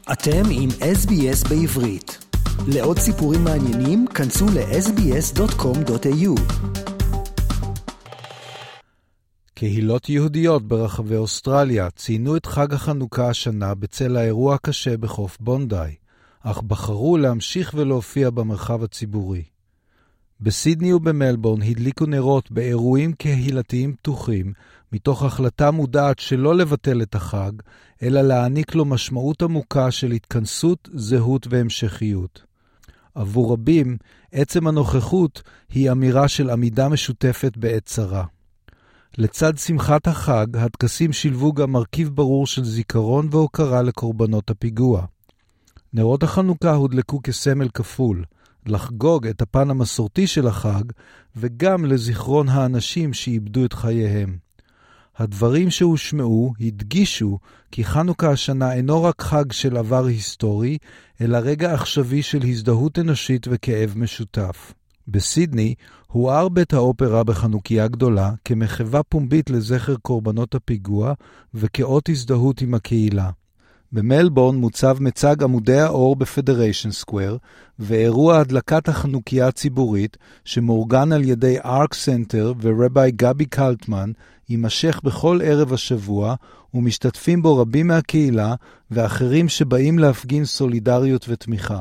אתם עם SBS בעברית. לעוד סיפורים מעניינים, כנסו ל-sbs.com.au. קהילות יהודיות ברחבי אוסטרליה ציינו את חג החנוכה השנה בצל האירוע הקשה בחוף בונדי, אך בחרו להמשיך ולהופיע במרחב הציבורי. בסידני ובמלבורן הדליקו נרות באירועים קהילתיים פתוחים, מתוך החלטה מודעת שלא לבטל את החג, אלא להעניק לו משמעות עמוקה של התכנסות, זהות והמשכיות. עבור רבים, עצם הנוכחות היא אמירה של עמידה משותפת בעת צרה. לצד שמחת החג, הטקסים שילבו גם מרכיב ברור של זיכרון והוקרה לקורבנות הפיגוע. נרות החנוכה הודלקו כסמל כפול, לחגוג את הפן המסורתי של החג, וגם לזיכרון האנשים שאיבדו את חייהם. הדברים שהושמעו הדגישו כי חנוכה השנה אינו רק חג של עבר היסטורי, אלא רגע עכשווי של הזדהות אנושית וכאב משותף. בסידני הואר בית האופרה בחנוכיה גדולה כמחווה פומבית לזכר קורבנות הפיגוע וכאות הזדהות עם הקהילה. במלבורן מוצב מצג עמודי האור בפדריישן סקוואר, ואירוע הדלקת החנוכיה הציבורית שמאורגן על ידי ארק סנטר ורבי גבי קלטמן יימשך בכל ערב השבוע, ומשתתפים בו רבים מהקהילה ואחרים שבאים להפגין סולידריות ותמיכה.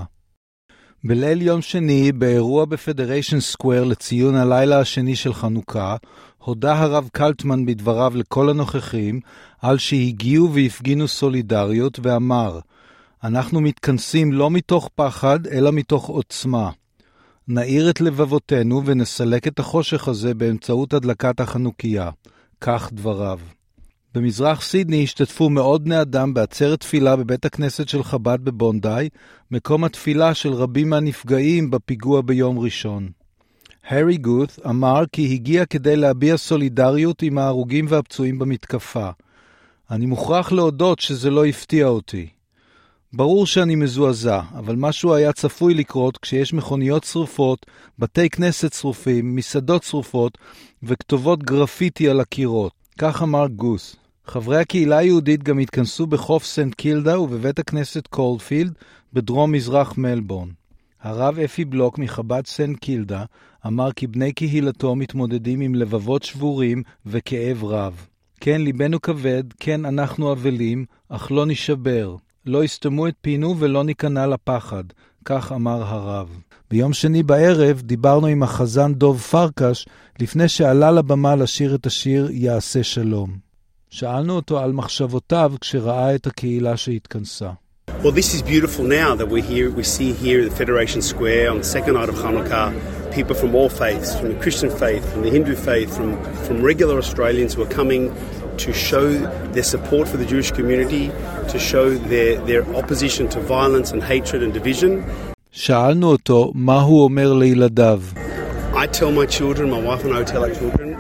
בליל יום שני, באירוע בפדריישן סקוואר לציון הלילה השני של חנוכה, הודה הרב קלטמן בדבריו לכל הנוכחים על שהגיעו והפגינו סולידריות ואמר, אנחנו מתכנסים לא מתוך פחד אלא מתוך עוצמה. נאיר את לבבותינו ונסלק את החושך הזה באמצעות הדלקת החנוכיה. כך דבריו. במזרח סידני השתתפו מאות בני אדם בעצרת תפילה בבית הכנסת של חב"ד בבונדי, מקום התפילה של רבים מהנפגעים בפיגוע ביום ראשון. הרי גות אמר כי הגיע כדי להביע סולידריות עם ההרוגים והפצועים במתקפה. אני מוכרח להודות שזה לא הפתיע אותי. ברור שאני מזועזע, אבל משהו היה צפוי לקרות כשיש מכוניות שרופות, בתי כנסת שרופים, מסעדות שרופות וכתובות גרפיטי על הקירות. כך אמר גוס. חברי הקהילה היהודית גם התכנסו בחוף סנט קילדה ובבית הכנסת קולפילד בדרום מזרח מלבורן. הרב אפי בלוק מחב"ד סנט קילדה אמר כי בני קהילתו מתמודדים עם לבבות שבורים וכאב רב. כן, ליבנו כבד, כן, אנחנו אבלים, אך לא נשבר. לא יסתמו את פינו ולא ניכנע לפחד, כך אמר הרב. ביום שני בערב דיברנו עם החזן דוב פרקש לפני שעלה לבמה לשיר את השיר יעשה שלום. שאלנו אותו על מחשבותיו כשראה את הקהילה שהתכנסה. Well, this is beautiful now that we see here at the Federation Square on the second night of Hanukkah, people from all faiths, from the Christian faith, from the Hindu faith, from regular Australians who are coming to show their support for the Jewish community, to show their opposition to violence and hatred and division. שאלנו אותו מה הוא אומר לילדיו. I tell my children, my wife and I tell our children,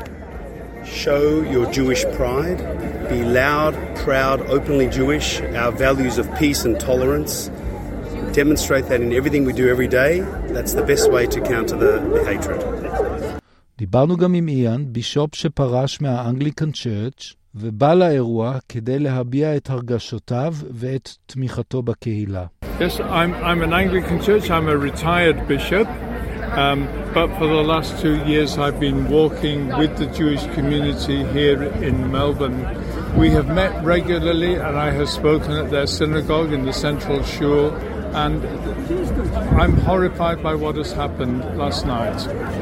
show your Jewish pride, be loud, proud, openly Jewish, our values of peace and tolerance, demonstrate that in everything we do every day. That's the best way to counter the hatred. דיברנו גם עם איאן, בישופ שפרש מהאנגליקן צ'רץ' ובא לאירוע כדי להביע את הרגשותיו ואת תמיכתו בקהילה. Yes, I'm an Anglican church. I'm a retired bishop. But for the last 2 years I've been walking with the Jewish community here in Melbourne. We have met regularly and I have spoken at their synagogue in the Central Shul, and I'm horrified by what has happened last night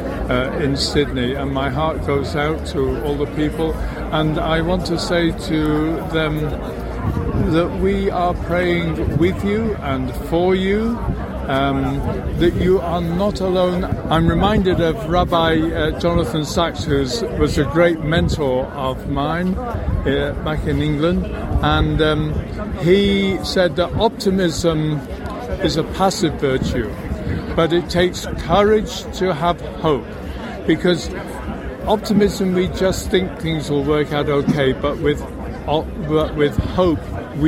in Sydney, and my heart goes out to all the people, and I want to say to them that we are praying with you and for you, that you are not alone. I'm reminded of Rabbi Jonathan Sachs, who was a great mentor of mine back in England, and he said that optimism is a passive virtue, but it takes courage to have hope, because optimism we just think things will work out okay, but with hope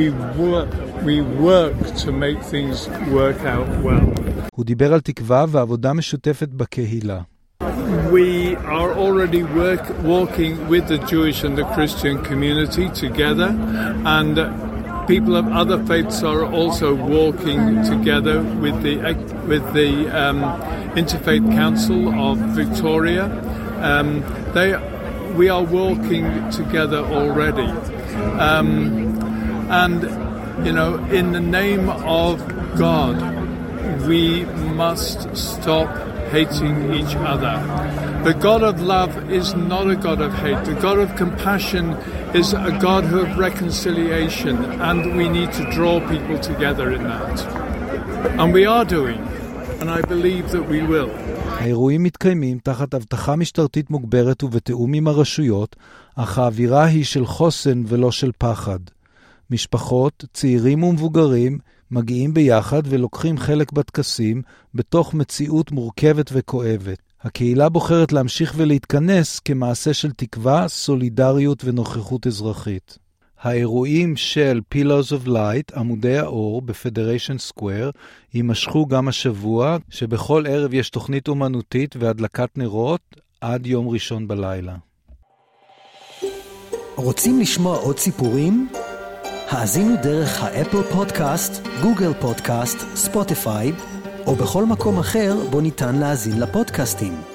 we work to make things work out well. הוא דיבר על תקווה ועבודה משותפת בקהילה. We are already walking with the Jewish and the Christian community together, and people of other faiths are also walking together with the Interfaith Council of Victoria. We are walking together already, and in the name of God, we must stop hating each other. The God of love is not a God of hate. The God of compassion is a God of reconciliation, and we need to draw people together in that. And we are doing, and I believe that we will. האירועים מתקיימים תחת הבטחה משטרתית מוגברת ובתאום עם הרשויות, אך האווירה היא של חוסן ולא של פחד. משפחות, צעירים ומבוגרים, מגיעים ביחד ולוקחים חלק בטקסים בתוך מציאות מורכבת וכואבת. הקהילה בוחרת להמשיך ולהתכנס כמעשה של תקווה, סולידריות ונוכחות אזרחית. האירועים של Pillars of Light, עמודי האור, בפדריישן סקוואר, יימשכו גם השבוע, שבכל ערב יש תוכנית אומנותית והדלקת נרות עד יום ראשון בלילה. רוצים לשמוע עוד סיפורים? האזינו דרך האפל פודקאסט, גוגל פודקאסט, ספוטיפיי, או בכל מקום אחר בו ניתן להאזין לפודקאסטים.